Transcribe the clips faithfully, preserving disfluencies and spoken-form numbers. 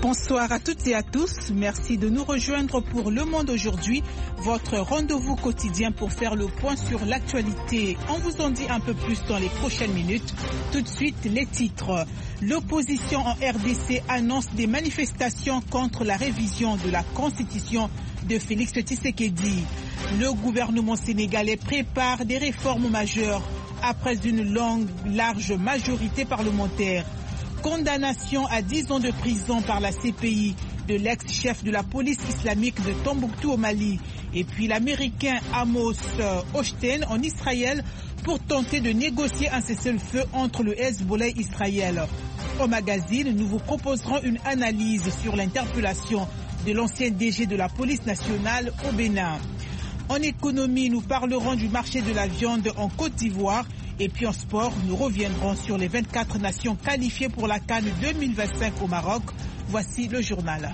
Bonsoir à toutes et à tous. Merci de nous rejoindre pour Le Monde aujourd'hui, votre rendez-vous quotidien pour faire le point sur l'actualité. On vous en dit un peu plus dans les prochaines minutes. Tout de suite, les titres. L'opposition en R D C annonce des manifestations contre la révision de la Constitution de Félix Tshisekedi. Le gouvernement sénégalais prépare des réformes majeures après une longue, large majorité parlementaire. Condamnation à dix ans de prison par la C P I de l'ex-chef de la police islamique de Tombouctou au Mali. Et puis l'Américain Amos Hochstein en Israël pour tenter de négocier un cessez-le-feu entre le Hezbollah et Israël. Au magazine, nous vous proposerons une analyse sur l'interpellation de l'ancien D G de la police nationale au Bénin. En économie, nous parlerons du marché de la viande en Côte d'Ivoire. Et puis en sport, nous reviendrons sur les vingt-quatre nations qualifiées pour la CAN deux mille vingt-cinq au Maroc. Voici le journal.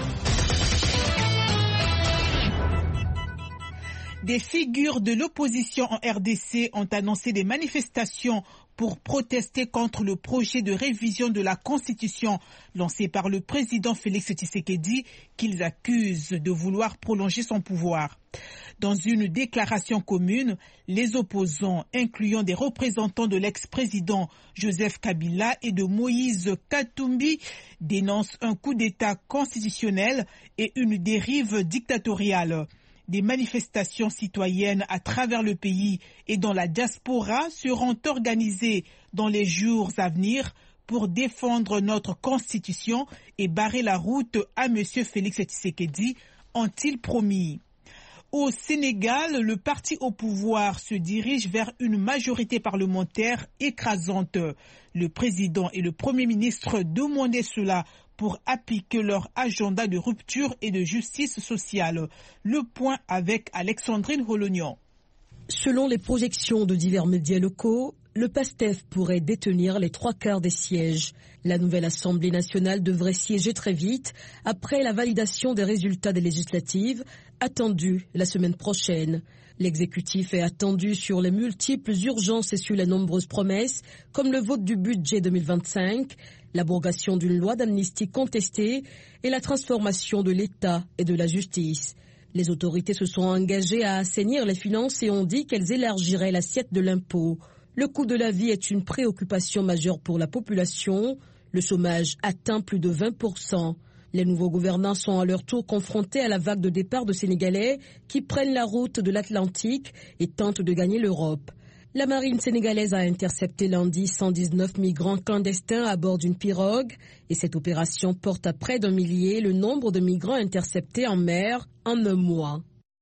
Des figures de l'opposition en R D C ont annoncé des manifestations pour protester contre le projet de révision de la Constitution lancé par le président Félix Tshisekedi, qu'ils accusent de vouloir prolonger son pouvoir. Dans une déclaration commune, les opposants, incluant des représentants de l'ex-président Joseph Kabila et de Moïse Katumbi, dénoncent un coup d'État constitutionnel et une dérive dictatoriale. Des manifestations citoyennes à travers le pays et dans la diaspora seront organisées dans les jours à venir pour défendre notre Constitution et barrer la route à M. Félix Tshisekedi, ont-ils promis. Au Sénégal, le parti au pouvoir se dirige vers une majorité parlementaire écrasante. Le président et le premier ministre demandaient cela pour appliquer leur agenda de rupture et de justice sociale. Le point avec Alexandrine Holognan. Selon les projections de divers médias locaux, le PASTEF pourrait détenir les trois quarts des sièges. La nouvelle Assemblée nationale devrait siéger très vite après la validation des résultats des législatives attendues la semaine prochaine. L'exécutif est attendu sur les multiples urgences et sur les nombreuses promesses, comme le vote du budget deux mille vingt-cinq, l'abrogation d'une loi d'amnistie contestée et la transformation de l'État et de la justice. Les autorités se sont engagées à assainir les finances et ont dit qu'elles élargiraient l'assiette de l'impôt. Le coût de la vie est une préoccupation majeure pour la population. Le chômage atteint plus de vingt pour cent. Les nouveaux gouvernants sont à leur tour confrontés à la vague de départ de Sénégalais qui prennent la route de l'Atlantique et tentent de gagner l'Europe. La marine sénégalaise a intercepté lundi cent dix-neuf migrants clandestins à bord d'une pirogue et cette opération porte à près d'un millier le nombre de migrants interceptés en mer en un mois.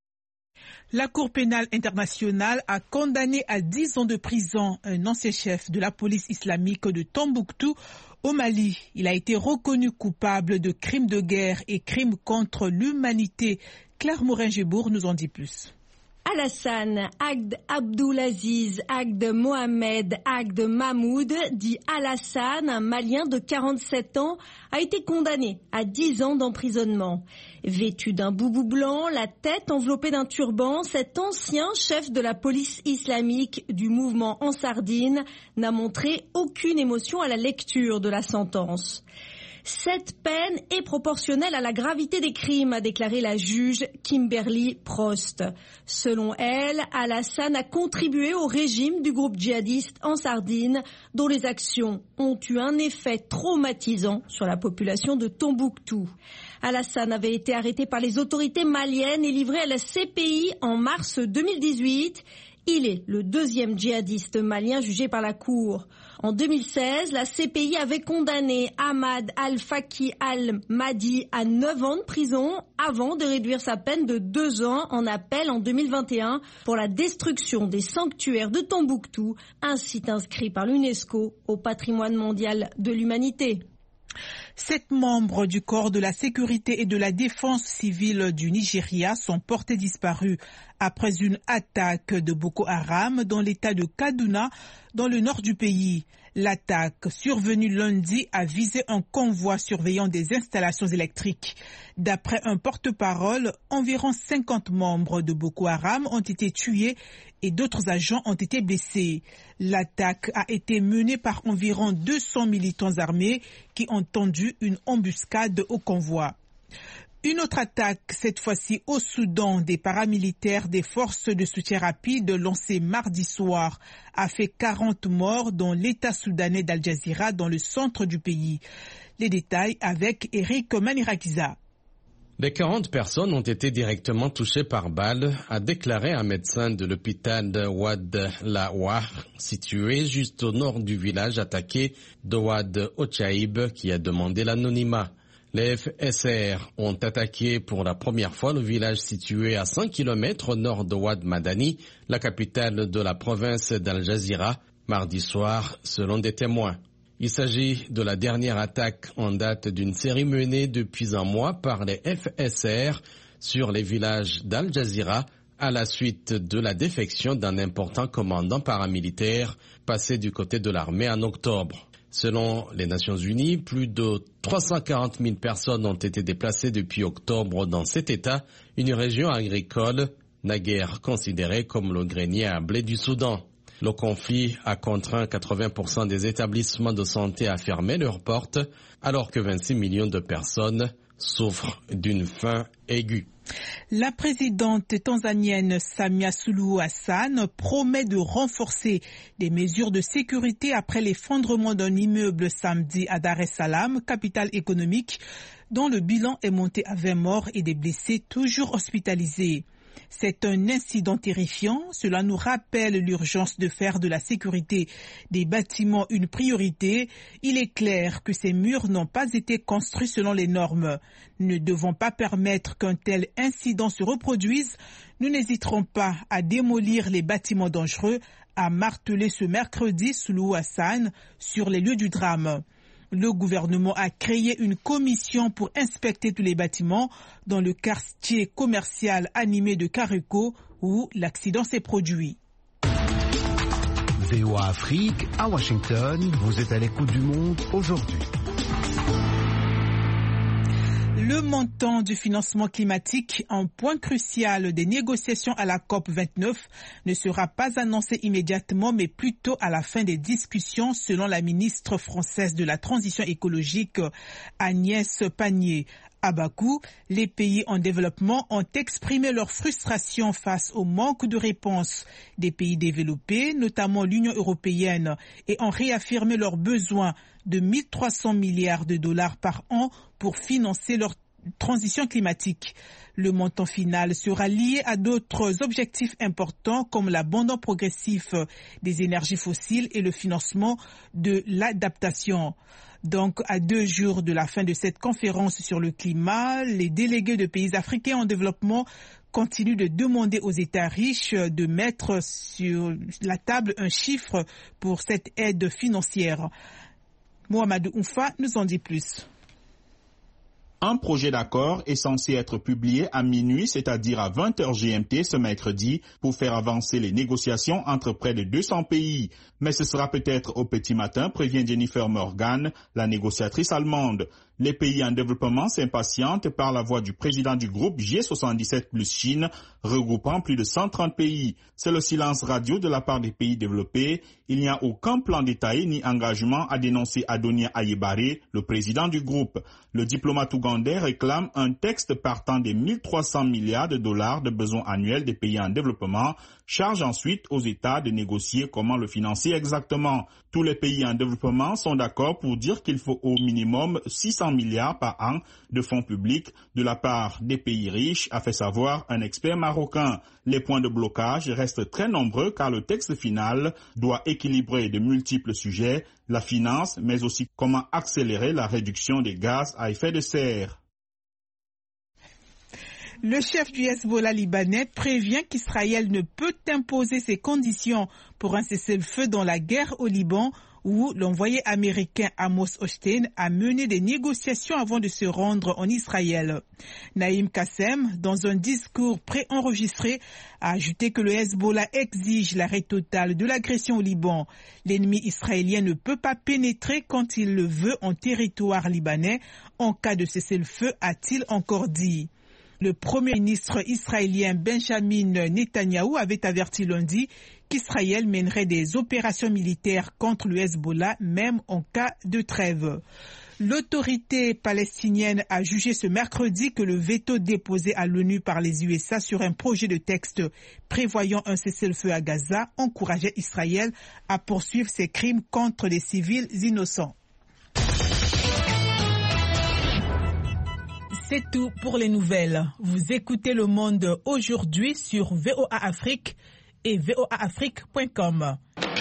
La Cour pénale internationale a condamné à dix ans de prison un ancien chef de la police islamique de Tombouctou au Mali. Il a été reconnu coupable de crimes de guerre et crimes contre l'humanité. Claire Morin-Gébourg nous en dit plus. Alassane Agd Abdoulaziz Agd Mohamed Agd Mahmoud, dit Alassane, un Malien de quarante-sept ans, a été condamné à dix ans d'emprisonnement. Vêtu d'un boubou blanc, la tête enveloppée d'un turban, cet ancien chef de la police islamique du mouvement Ansardine n'a montré aucune émotion à la lecture de la sentence. Cette peine est proportionnelle à la gravité des crimes, a déclaré la juge Kimberly Prost. Selon elle, Alassane a contribué au régime du groupe djihadiste Ansardine, dont les actions ont eu un effet traumatisant sur la population de Tombouctou. Alassane avait été arrêté par les autorités maliennes et livré à la C P I en mars deux mille dix-huit. Il est le deuxième djihadiste malien jugé par la Cour. En deux mille seize, la C P I avait condamné Ahmad Al-Faki Al-Mahdi à neuf ans de prison avant de réduire sa peine de deux ans en appel en deux mille vingt et un pour la destruction des sanctuaires de Tombouctou, un site inscrit par l'UNESCO au patrimoine mondial de l'humanité. Sept membres du corps de la sécurité et de la défense civile du Nigeria sont portés disparus après une attaque de Boko Haram dans l'état de Kaduna, dans le nord du pays. L'attaque survenue lundi a visé un convoi surveillant des installations électriques. D'après un porte-parole, environ cinquante membres de Boko Haram ont été tués et d'autres agents ont été blessés. L'attaque a été menée par environ deux cents militants armés qui ont tendu une embuscade au convoi. Une autre attaque, cette fois-ci au Soudan, des paramilitaires des forces de soutien rapide lancées mardi soir, a fait quarante morts dans l'État soudanais d'Al Jazeera, dans le centre du pays. Les détails avec Eric Manirakiza. Les quarante personnes ont été directement touchées par balle, a déclaré un médecin de l'hôpital de Ouad Lawa, situé juste au nord du village attaqué de Ouad Ochaïb, qui a demandé l'anonymat. Les F S R ont attaqué pour la première fois le village situé à cinq kilomètres au nord de Ouad Madani, la capitale de la province d'Al Jazeera, mardi soir, selon des témoins. Il s'agit de la dernière attaque en date d'une série menée depuis un mois par les F S R sur les villages d'Al Jazeera à la suite de la défection d'un important commandant paramilitaire passé du côté de l'armée en octobre. Selon les Nations Unies, plus de trois cent quarante mille personnes ont été déplacées depuis octobre dans cet État, une région agricole naguère considérée comme le grenier à blé du Soudan. Le conflit a contraint quatre-vingts pour cent des établissements de santé à fermer leurs portes, alors que vingt-six millions de personnes souffrent d'une faim aiguë. La présidente tanzanienne Samia Suluhu Hassan promet de renforcer des mesures de sécurité après l'effondrement d'un immeuble samedi à Dar es Salaam, capitale économique, dont le bilan est monté à vingt morts et des blessés toujours hospitalisés. C'est un incident terrifiant. Cela nous rappelle l'urgence de faire de la sécurité des bâtiments une priorité. Il est clair que ces murs n'ont pas été construits selon les normes. Ne devons pas permettre qu'un tel incident se reproduise. Nous n'hésiterons pas à démolir les bâtiments dangereux, a martelé ce mercredi Suluhu Hassan sur les lieux du drame. Le gouvernement a créé une commission pour inspecter tous les bâtiments dans le quartier commercial animé de Kareko où l'accident s'est produit. V O A Afrique, à Washington, vous êtes à l'écoute du monde aujourd'hui. Le montant du financement climatique, un point crucial des négociations à la COP vingt-neuf, ne sera pas annoncé immédiatement, mais plutôt à la fin des discussions, selon la ministre française de la Transition écologique, Agnès Pannier. À Bakou, les pays en développement ont exprimé leur frustration face au manque de réponse des pays développés, notamment l'Union européenne, et ont réaffirmé leurs besoins de mille trois cents milliards de dollars par an pour financer leur transition climatique. Le montant final sera lié à d'autres objectifs importants comme l'abandon progressif des énergies fossiles et le financement de l'adaptation. Donc, à deux jours de la fin de cette conférence sur le climat, les délégués de pays africains en développement continuent de demander aux États riches de mettre sur la table un chiffre pour cette aide financière. Mohamed Oumfa nous en dit plus. Un projet d'accord est censé être publié à minuit, c'est-à-dire à vingt heures G M T ce mercredi, pour faire avancer les négociations entre près de deux cents pays. Mais ce sera peut-être au petit matin, prévient Jennifer Morgan, la négociatrice allemande. Les pays en développement s'impatientent par la voix du président du groupe G soixante-dix-sept plus Chine, regroupant plus de cent trente pays. C'est le silence radio de la part des pays développés. Il n'y a aucun plan détaillé ni engagement, à dénoncer Adonia Ayebare, le président du groupe. Le diplomate ougandais réclame un texte partant des mille trois cents milliards de dollars de besoins annuels des pays en développement, charge ensuite aux États de négocier comment le financer exactement. Tous les pays en développement sont d'accord pour dire qu'il faut au minimum six cents milliards par an de fonds publics de la part des pays riches, a fait savoir un expert marocain. Les points de blocage restent très nombreux car le texte final doit équilibrer de multiples sujets, la finance, mais aussi comment accélérer la réduction des gaz à effet de serre. Le chef du Hezbollah libanais prévient qu'Israël ne peut imposer ses conditions pour un cessez-le-feu dans la guerre au Liban où l'envoyé américain Amos Hochstein a mené des négociations avant de se rendre en Israël. Naïm Kassem, dans un discours préenregistré, a ajouté que le Hezbollah exige l'arrêt total de l'agression au Liban. L'ennemi israélien ne peut pas pénétrer quand il le veut en territoire libanais en cas de cessez-le-feu, a-t-il encore dit. Le Premier ministre israélien Benjamin Netanyahou avait averti lundi qu'Israël mènerait des opérations militaires contre le Hezbollah, même en cas de trêve. L'autorité palestinienne a jugé ce mercredi que le veto déposé à l'ONU par les U S A sur un projet de texte prévoyant un cessez-le-feu à Gaza encourageait Israël à poursuivre ses crimes contre les civils innocents. C'est tout pour les nouvelles. Vous écoutez Le Monde aujourd'hui sur V O A Afrique et V O A Afrique point com.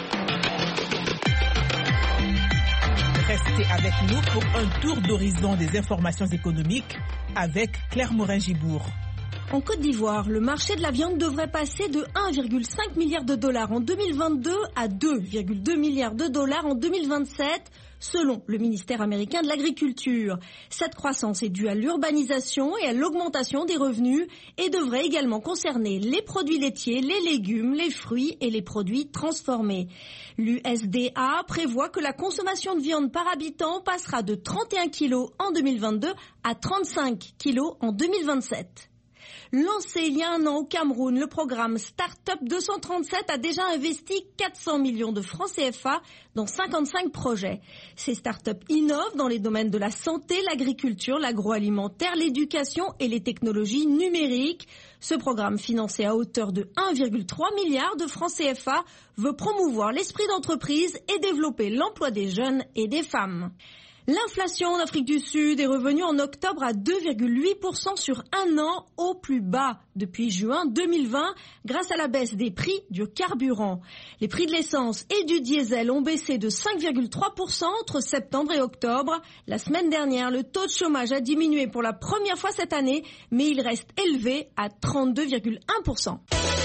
Restez avec nous pour un tour d'horizon des informations économiques avec Claire Morin-Gibourg. En Côte d'Ivoire, le marché de la viande devrait passer de un virgule cinq milliard de dollars en deux mille vingt-deux à deux virgule deux milliards de dollars en deux mille vingt-sept, selon le ministère américain de l'Agriculture. Cette croissance est due à l'urbanisation et à l'augmentation des revenus et devrait également concerner les produits laitiers, les légumes, les fruits et les produits transformés. L'U S D A prévoit que la consommation de viande par habitant passera de trente et un kilos en deux mille vingt-deux à trente-cinq kilos en deux mille vingt-sept. Lancé il y a un an au Cameroun, le programme Startup deux cent trente-sept a déjà investi quatre cents millions de francs C F A dans cinquante-cinq projets. Ces startups innovent dans les domaines de la santé, l'agriculture, l'agroalimentaire, l'éducation et les technologies numériques. Ce programme, financé à hauteur de un virgule trois milliard de francs C F A, veut promouvoir l'esprit d'entreprise et développer l'emploi des jeunes et des femmes. L'inflation en Afrique du Sud est revenue en octobre à deux virgule huit pour cent sur un an, au plus bas depuis juin deux mille vingt, grâce à la baisse des prix du carburant. Les prix de l'essence et du diesel ont baissé de cinq virgule trois pour cent entre septembre et octobre. La semaine dernière, le taux de chômage a diminué pour la première fois cette année, mais il reste élevé à trente-deux virgule un pour cent.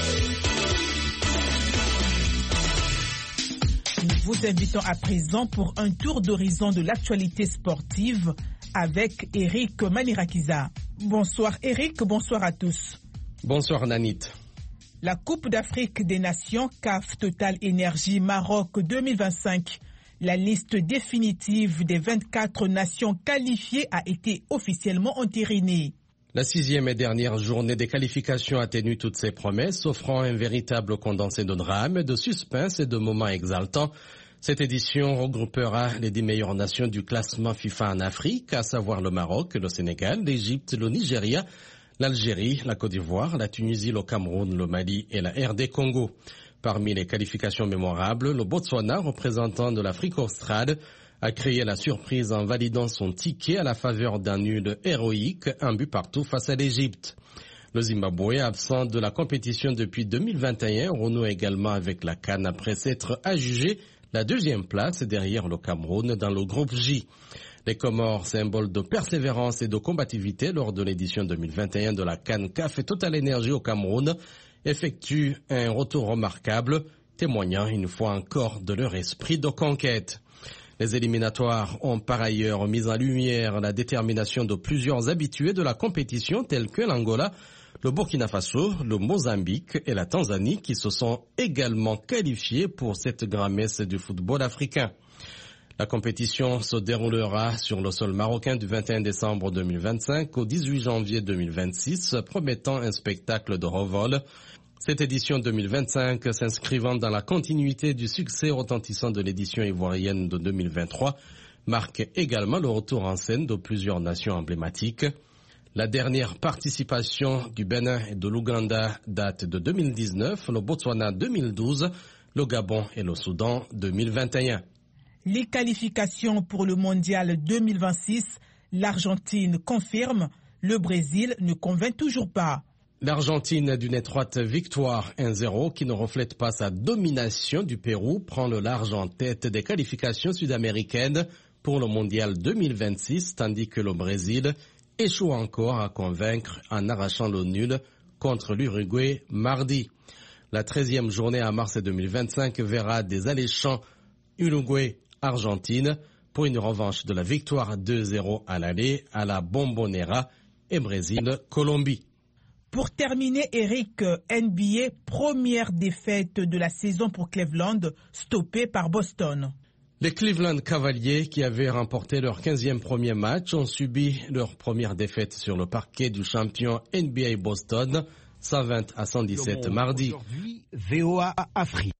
Nous vous invitons à présent pour un tour d'horizon de l'actualité sportive avec Eric Manirakiza. Bonsoir Eric, bonsoir à tous. Bonsoir Nanit. La Coupe d'Afrique des Nations C A F Total Énergie Maroc deux mille vingt-cinq. La liste définitive des vingt-quatre nations qualifiées a été officiellement entérinée. La sixième et dernière journée des qualifications a tenu toutes ses promesses, offrant un véritable condensé de drame, de suspense et de moments exaltants. Cette édition regroupera les dix meilleures nations du classement FIFA en Afrique, à savoir le Maroc, le Sénégal, l'Égypte, le Nigeria, l'Algérie, la Côte d'Ivoire, la Tunisie, le Cameroun, le Mali et la R D Congo. Parmi les qualifications mémorables, le Botswana, représentant de l'Afrique australe, a créé la surprise en validant son ticket à la faveur d'un nul héroïque, un but partout face à l'Égypte. Le Zimbabwe, absent de la compétition depuis deux mille vingt et un, renoue également avec la CAN après s'être adjugé la deuxième place derrière le Cameroun dans le groupe J. Les Comores, symbole de persévérance et de combativité lors de l'édition deux mille vingt et un de la CAN C A F Total Énergie au Cameroun, effectuent un retour remarquable, témoignant une fois encore de leur esprit de conquête. Les éliminatoires ont par ailleurs mis en lumière la détermination de plusieurs habitués de la compétition tels que l'Angola, le Burkina Faso, le Mozambique et la Tanzanie qui se sont également qualifiés pour cette grand-messe du football africain. La compétition se déroulera sur le sol marocain du vingt et un décembre deux mille vingt-cinq au dix-huit janvier deux mille vingt-six, promettant un spectacle de revol. Cette édition deux mille vingt-cinq s'inscrivant dans la continuité du succès retentissant de l'édition ivoirienne de deux mille vingt-trois marque également le retour en scène de plusieurs nations emblématiques. La dernière participation du Bénin et de l'Ouganda date de deux mille dix-neuf, le Botswana deux mille douze, le Gabon et le Soudan deux mille vingt et un. Les qualifications pour le mondial deux mille vingt-six, l'Argentine confirme, le Brésil ne convainc toujours pas. L'Argentine, d'une étroite victoire un zéro qui ne reflète pas sa domination du Pérou, prend le large en tête des qualifications sud-américaines pour le mondial deux mille vingt-six, tandis que le Brésil échoue encore à convaincre en arrachant le nul contre l'Uruguay mardi. La treizième journée à mars deux mille vingt-cinq verra des alléchants Uruguay Argentine pour une revanche de la victoire deux zéro à l'aller à la Bombonera et Brésil-Colombie. Pour terminer, Eric, N B A, première défaite de la saison pour Cleveland, stoppée par Boston. Les Cleveland Cavaliers, qui avaient remporté leur quinzième premier match, ont subi leur première défaite sur le parquet du champion N B A Boston, cent vingt à cent dix-sept mardi. Aujourd'hui, V O A Afrique.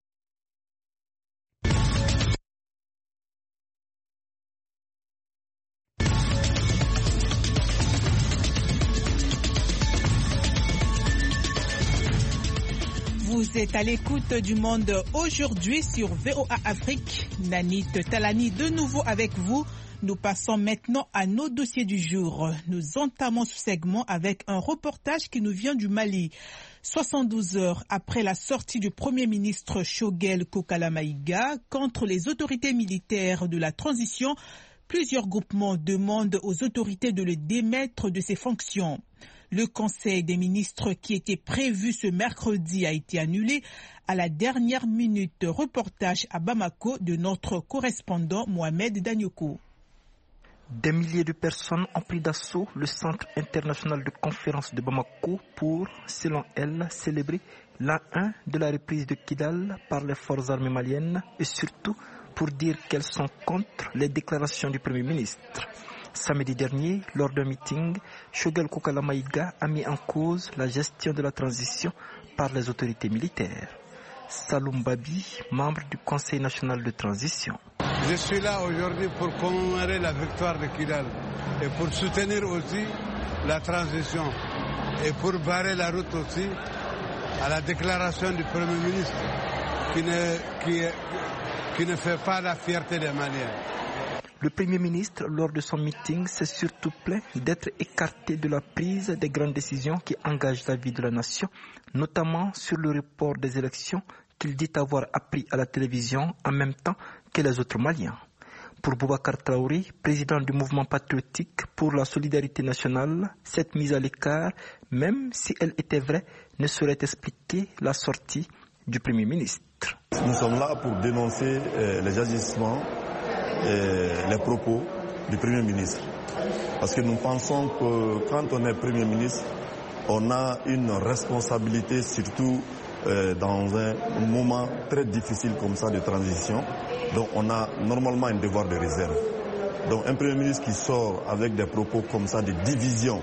Vous êtes à l'écoute du Monde aujourd'hui sur V O A Afrique. Nanit Talani de nouveau avec vous. Nous passons maintenant à nos dossiers du jour. Nous entamons ce segment avec un reportage qui nous vient du Mali. soixante-douze heures après la sortie du Premier ministre Choguel Kokala Maïga contre les autorités militaires de la transition, plusieurs groupements demandent aux autorités de le démettre de ses fonctions. Le Conseil des ministres qui était prévu ce mercredi a été annulé à la dernière minute. Reportage à Bamako de notre correspondant Mohamed Danyoko. Des milliers de personnes ont pris d'assaut le centre international de conférence de Bamako pour, selon elles, célébrer l'an un de la reprise de Kidal par les forces armées maliennes et surtout pour dire qu'elles sont contre les déclarations du Premier ministre. Samedi dernier, lors d'un meeting, Choguel Kokala Maïga a mis en cause la gestion de la transition par les autorités militaires. Saloum Babi, membre du Conseil national de transition. Je suis là aujourd'hui pour commémorer la victoire de Kidal et pour soutenir aussi la transition et pour barrer la route aussi à la déclaration du Premier ministre qui ne, qui, qui ne fait pas la fierté des Maliens. Le Premier ministre, lors de son meeting, s'est surtout plaint d'être écarté de la prise des grandes décisions qui engagent la vie de la nation, notamment sur le report des élections qu'il dit avoir appris à la télévision en même temps que les autres Maliens. Pour Boubacar Traoré, président du mouvement patriotique pour la solidarité nationale, cette mise à l'écart, même si elle était vraie, ne saurait expliquer la sortie du Premier ministre. Nous sommes là pour dénoncer euh, les agissements et les propos du Premier ministre. Parce que nous pensons que quand on est Premier ministre, on a une responsabilité, surtout euh, dans un moment très difficile comme ça de transition. Donc on a normalement un devoir de réserve. Donc un Premier ministre qui sort avec des propos comme ça, de division,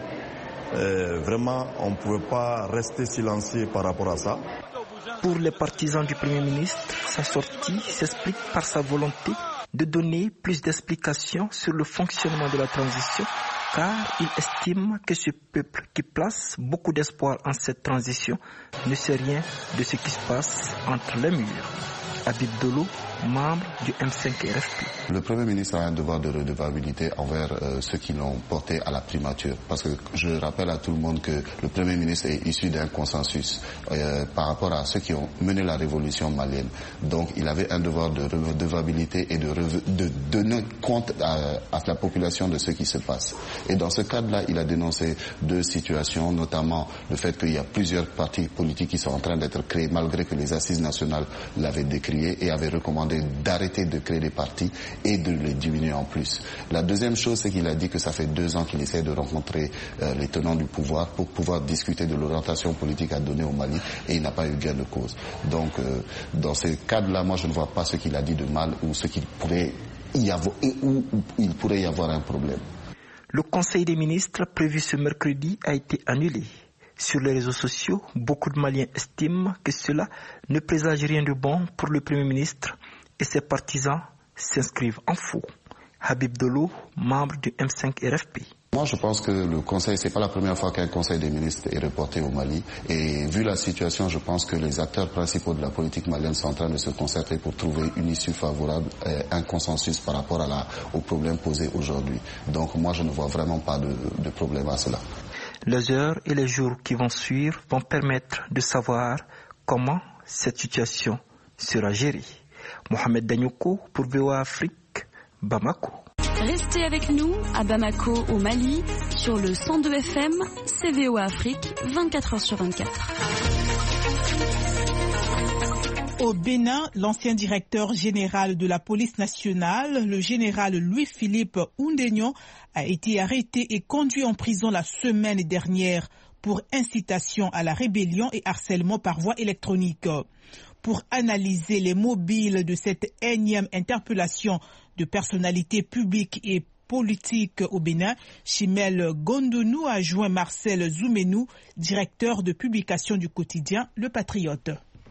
euh, vraiment on ne pouvait pas rester silencieux par rapport à ça. Pour les partisans du Premier ministre, sa sortie s'explique par sa volonté de donner plus d'explications sur le fonctionnement de la transition, car il estime que ce peuple qui place beaucoup d'espoir en cette transition ne sait rien de ce qui se passe entre les murs. Habib Dolo, membre du M cinq R F P. Le Premier ministre a un devoir de redevabilité envers euh, ceux qui l'ont porté à la primature. Parce que je rappelle à tout le monde que le Premier ministre est issu d'un consensus euh, par rapport à ceux qui ont mené la révolution malienne. Donc il avait un devoir de redevabilité et de, de donner compte à, à la population de ce qui se passe. Et dans ce cadre-là, il a dénoncé deux situations, notamment le fait qu'il y a plusieurs partis politiques qui sont en train d'être créés, malgré que les assises nationales l'avaient décrié et avait recommandé d'arrêter de créer des partis et de les diminuer en plus. La deuxième chose, c'est qu'il a dit que ça fait deux ans qu'il essaie de rencontrer euh, les tenants du pouvoir pour pouvoir discuter de l'orientation politique à donner au Mali et il n'a pas eu gain de cause. Donc, euh, dans ce cadre-là, moi, je ne vois pas ce qu'il a dit de mal ou ce qu'il pourrait y avoir, et où, où il pourrait y avoir un problème. Le Conseil des ministres prévu ce mercredi a été annulé. Sur les réseaux sociaux, beaucoup de Maliens estiment que cela ne présage rien de bon pour le Premier ministre et ses partisans s'inscrivent en faux. Habib Dolo, membre du M cinq R F P. Moi, je pense que le Conseil, c'est pas la première fois qu'un Conseil des ministres est reporté au Mali. Et vu la situation, je pense que les acteurs principaux de la politique malienne sont en train de se concerter pour trouver une issue favorable, et un consensus par rapport à la, aux problèmes posés aujourd'hui. Donc moi, je ne vois vraiment pas de, de problème à cela. Les heures et les jours qui vont suivre vont permettre de savoir comment cette situation sera gérée. Mohamed Danyoko pour V O A Afrique, Bamako. Restez avec nous à Bamako au Mali sur le cent deux F M, c'est V O A Afrique, vingt-quatre heures sur vingt-quatre. Au Bénin, l'ancien directeur général de la police nationale, le général Louis-Philippe Oundénion, a été arrêté et conduit en prison la semaine dernière pour incitation à la rébellion et harcèlement par voie électronique. Pour analyser les mobiles de cette énième interpellation de personnalités publiques et politiques au Bénin, Chimel Gondounou a joint Marcel Zoumenou, directeur de publication du quotidien Le Patriote.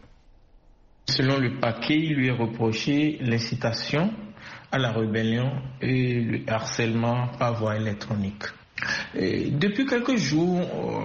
Selon le paquet, il lui est reproché l'incitation à la rébellion et le harcèlement par voie électronique. Et depuis quelques jours,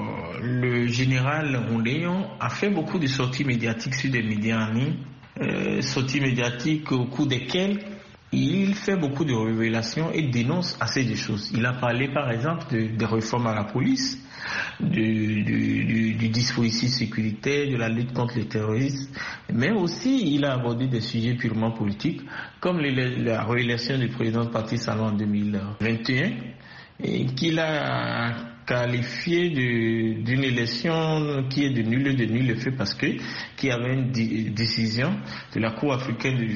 le général Oundénion a fait beaucoup de sorties médiatiques sur des médias en ligne, euh, sorties médiatiques au cours desquelles il fait beaucoup de révélations et dénonce assez de choses. Il a parlé par exemple de, de réformes à la police, du, du, du, du dispositif sécuritaire, de la lutte contre le terrorisme, mais aussi il a abordé des sujets purement politiques, comme les, la réélection du président du Parti Salon en deux mille vingt et un, et qu'il a qualifié de, d'une élection qui est de nul et de nul effet parce que qu'il y avait une di- décision de la Cour africaine de,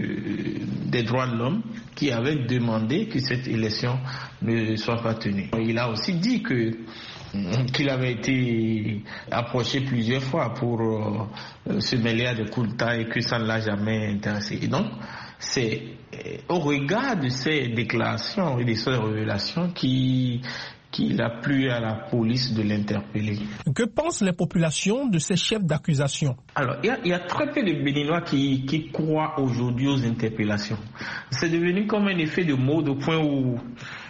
de, des droits de l'homme qui avait demandé que cette élection ne soit pas tenue. Il a aussi dit que qu'il avait été approché plusieurs fois pour euh, se mêler à des coups d'État et que ça ne l'a jamais intéressé. Et donc, c'est au regard de ces déclarations et de ces révélations qui qu'il a plu à la police de l'interpeller. Que pensent les populations de ces chefs d'accusation? Alors, il y, y a très peu de Béninois qui, qui croient aujourd'hui aux interpellations. C'est devenu comme un effet de mode au point où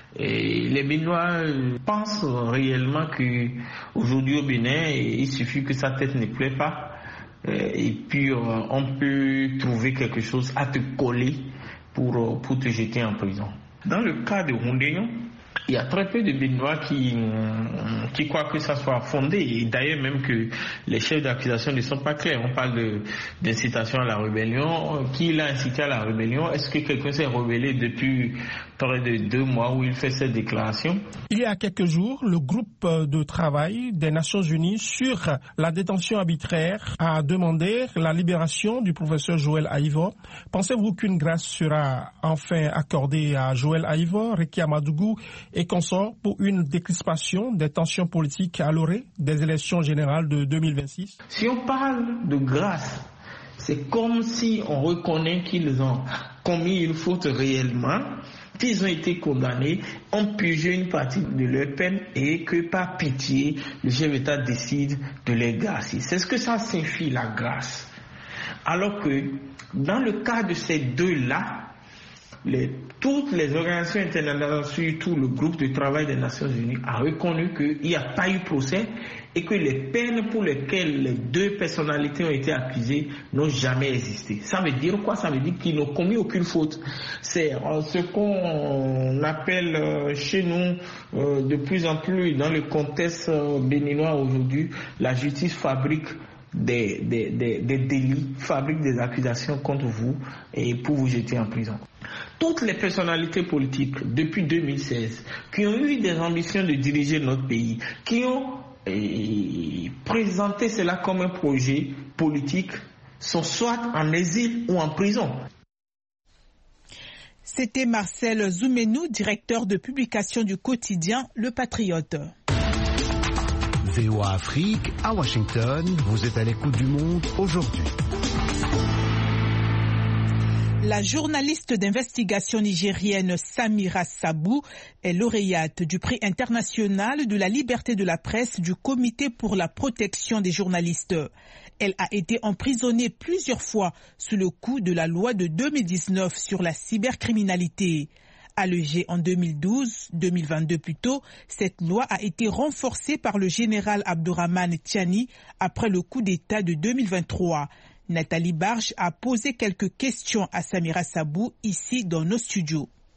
et les Béninois pensent réellement qu'aujourd'hui au Bénin, il suffit que sa tête ne plaît pas et puis on peut trouver quelque chose à te coller pour, pour te jeter en prison. Dans le cas de Oundénion, il y a très peu de Béninois qui, qui croient que ça soit fondé, et d'ailleurs même que les chefs d'accusation ne sont pas clairs. On parle de, d'incitation à la rébellion. Qui l'a incité à la rébellion? Est-ce que quelqu'un s'est rebellé depuis près de deux mois où il fait cette déclaration? Il y a quelques jours, le groupe de travail des Nations Unies sur la détention arbitraire a demandé la libération du professeur Joël Aïvo. Pensez-vous qu'une grâce sera enfin accordée à Joël Aïvo, Rekia Madougou et consorts pour une décrispation des tensions politiques à l'orée des élections générales de deux mille vingt-six? Si on parle de grâce, c'est comme si on reconnaît qu'ils ont commis une faute réellement, qu'ils ont été condamnés, ont purgé une partie de leur peine et que par pitié, le chef d'État décide de les gracier. C'est ce que ça signifie la grâce. Alors que dans le cas de ces deux-là, Les, toutes les organisations internationales, surtout le groupe de travail des Nations Unies, a reconnu qu'il n'y a pas eu procès et que les peines pour lesquelles les deux personnalités ont été accusées n'ont jamais existé. Ça veut dire quoi? Ça veut dire qu'ils n'ont commis aucune faute. C'est euh, ce qu'on appelle euh, chez nous euh, de plus en plus dans le contexte euh, béninois aujourd'hui, la justice fabrique des, des, des, des délits, fabrique des accusations contre vous et pour vous jeter en prison. Toutes les personnalités politiques depuis deux mille seize qui ont eu des ambitions de diriger notre pays, qui ont eh, présenté cela comme un projet politique, sont soit en exil ou en prison. C'était Marcel Zoumenou, directeur de publication du quotidien Le Patriote. V O A Afrique, à Washington, vous êtes à l'écoute du monde aujourd'hui. La journaliste d'investigation nigérienne Samira Sabou est lauréate du prix international de la liberté de la presse du Comité pour la protection des journalistes. Elle a été emprisonnée plusieurs fois sous le coup de la loi de deux mille dix-neuf sur la cybercriminalité. Allégée en deux mille douze, deux mille vingt-deux plutôt, cette loi a été renforcée par le général Abdourahmane Tiani après le coup d'État de deux mille vingt-trois. Nathalie Barge a posé quelques questions à Samira Sabou ici dans nos studios.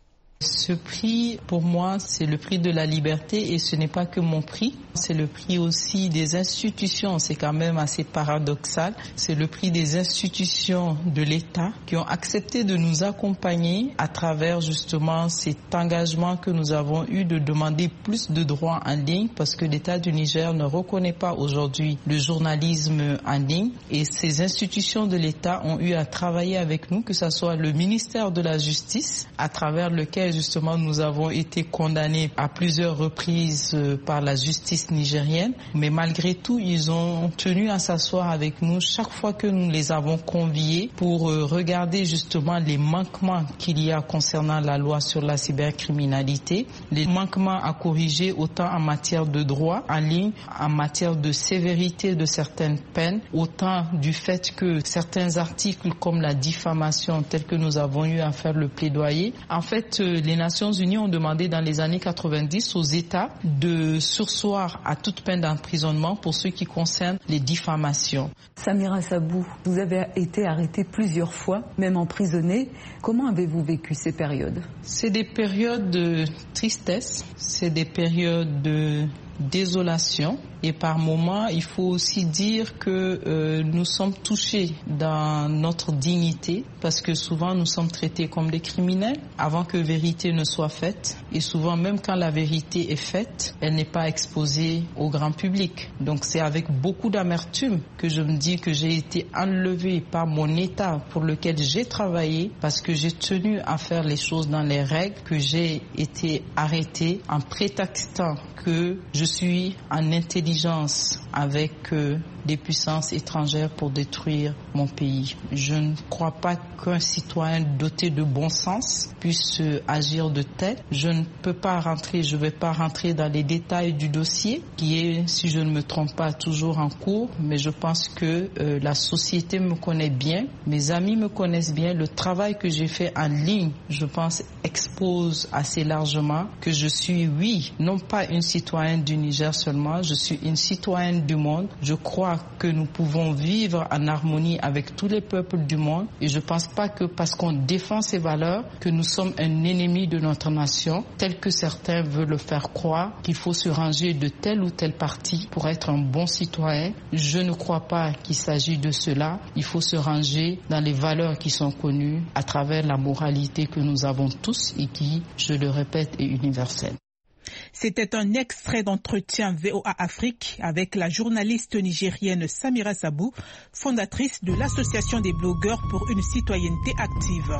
Ce prix, pour moi, c'est le prix de la liberté et ce n'est pas que mon prix. C'est le prix aussi des institutions. C'est quand même assez paradoxal. C'est le prix des institutions de l'État qui ont accepté de nous accompagner à travers justement cet engagement que nous avons eu de demander plus de droits en ligne parce que l'État du Niger ne reconnaît pas aujourd'hui le journalisme en ligne et ces institutions de l'État ont eu à travailler avec nous, que ce soit le ministère de la Justice à travers lequel justement nous avons été condamnés à plusieurs reprises par la justice nigérienne, mais malgré tout ils ont tenu à s'asseoir avec nous chaque fois que nous les avons conviés pour regarder justement les manquements qu'il y a concernant la loi sur la cybercriminalité, les manquements à corriger autant en matière de droit en ligne, en matière de sévérité de certaines peines, autant du fait que certains articles comme la diffamation tels que nous avons eu à faire le plaidoyer. En fait, les Nations Unies ont demandé dans les années quatre-vingt-dix aux États de surseoir à toute peine d'emprisonnement pour ce qui concerne les diffamations. Samira Sabou, vous avez été arrêtée plusieurs fois, même emprisonnée. Comment avez-vous vécu ces périodes? C'est des périodes de tristesse, c'est des périodes de désolation et par moments il faut aussi dire que euh, nous sommes touchés dans notre dignité parce que souvent nous sommes traités comme des criminels avant que vérité ne soit faite et souvent même quand la vérité est faite elle n'est pas exposée au grand public. Donc c'est avec beaucoup d'amertume que je me dis que j'ai été enlevée par mon état pour lequel j'ai travaillé parce que j'ai tenu à faire les choses dans les règles, que j'ai été arrêtée en prétextant que je suis en intelligence avec euh, des puissances étrangères pour détruire mon pays. Je ne crois pas qu'un citoyen doté de bon sens puisse euh, agir de tel. Je ne peux pas rentrer, je ne vais pas rentrer dans les détails du dossier qui est, si je ne me trompe pas, toujours en cours, mais je pense que euh, la société me connaît bien, mes amis me connaissent bien, le travail que j'ai fait en ligne, je pense, expose assez largement que je suis, oui, non pas une citoyenne du Niger seulement, je suis une citoyenne du monde. Je crois que nous pouvons vivre en harmonie avec tous les peuples du monde et je ne pense pas que parce qu'on défend ces valeurs que nous sommes un ennemi de notre nation, tel que certains veulent le faire croire, qu'il faut se ranger de tel ou tel parti pour être un bon citoyen. Je ne crois pas qu'il s'agit de cela. Il faut se ranger dans les valeurs qui sont connues à travers la moralité que nous avons tous et qui, je le répète, est universelle. C'était un extrait d'entretien V O A Afrique avec la journaliste nigérienne Samira Sabou, fondatrice de l'Association des blogueurs pour une citoyenneté active.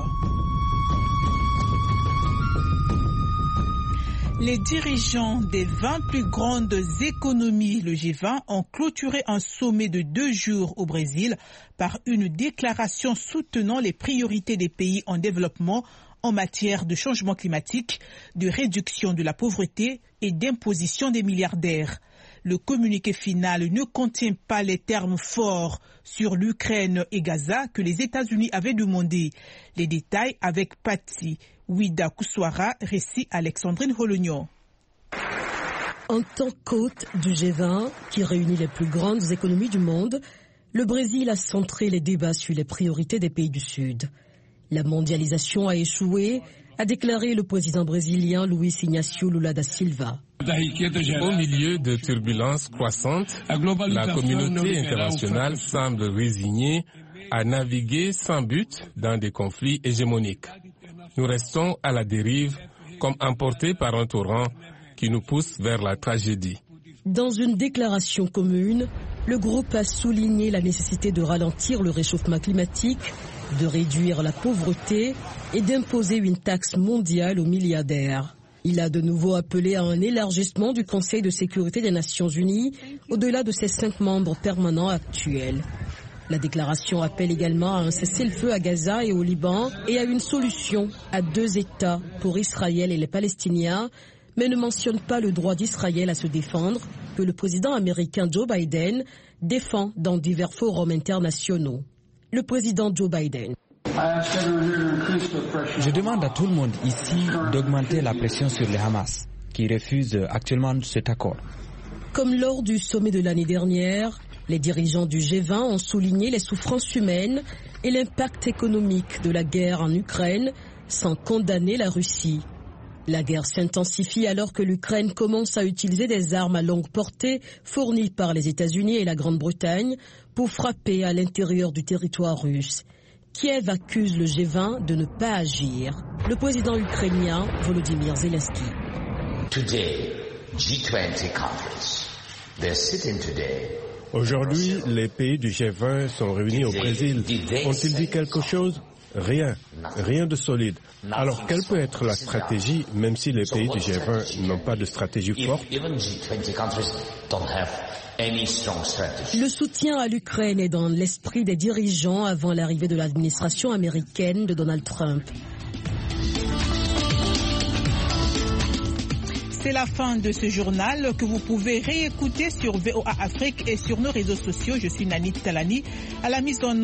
Les dirigeants des vingt plus grandes économies, le G vingt, ont clôturé un sommet de deux jours au Brésil par une déclaration soutenant les priorités des pays en développement en matière de changement climatique, de réduction de la pauvreté et d'imposition des milliardaires. Le communiqué final ne contient pas les termes forts sur l'Ukraine et Gaza que les États-Unis avaient demandé. Les détails avec Patti Ouida Kouswara, récit Alexandrine Holognon. En tant qu'hôte du G vingt, qui réunit les plus grandes économies du monde, le Brésil a centré les débats sur les priorités des pays du Sud. La mondialisation a échoué, a déclaré le président brésilien Luiz Inácio Lula da Silva. Au milieu de turbulences croissantes, la communauté internationale semble résignée à naviguer sans but dans des conflits hégémoniques. Nous restons à la dérive, comme emportés par un torrent qui nous pousse vers la tragédie. Dans une déclaration commune, le groupe a souligné la nécessité de ralentir le réchauffement climatique, de réduire la pauvreté et d'imposer une taxe mondiale aux milliardaires. Il a de nouveau appelé à un élargissement du Conseil de sécurité des Nations Unies au-delà de ses cinq membres permanents actuels. La déclaration appelle également à un cessez-le-feu à Gaza et au Liban et à une solution à deux États pour Israël et les Palestiniens, mais ne mentionne pas le droit d'Israël à se défendre que le président américain Joe Biden défend dans divers forums internationaux. Le président Joe Biden. Je demande à tout le monde ici d'augmenter la pression sur le Hamas, qui refuse actuellement cet accord. Comme lors du sommet de l'année dernière, les dirigeants du G vingt ont souligné les souffrances humaines et l'impact économique de la guerre en Ukraine sans condamner la Russie. La guerre s'intensifie alors que l'Ukraine commence à utiliser des armes à longue portée fournies par les États-Unis et la Grande-Bretagne pour frapper à l'intérieur du territoire russe. Kiev accuse le G vingt de ne pas agir. Le président ukrainien Volodymyr Zelensky. Today, G twenty countries, they're sitting today. Aujourd'hui, les pays du G vingt sont réunis au Brésil. Ont-ils dit quelque chose ? Rien. Rien de solide. Alors, quelle peut être la stratégie, même si les pays du G vingt n'ont pas de stratégie forte ? Le soutien à l'Ukraine est dans l'esprit des dirigeants avant l'arrivée de l'administration américaine de Donald Trump. C'est la fin de ce journal que vous pouvez réécouter sur V O A Afrique et sur nos réseaux sociaux. Je suis Nanit Talani à la mise en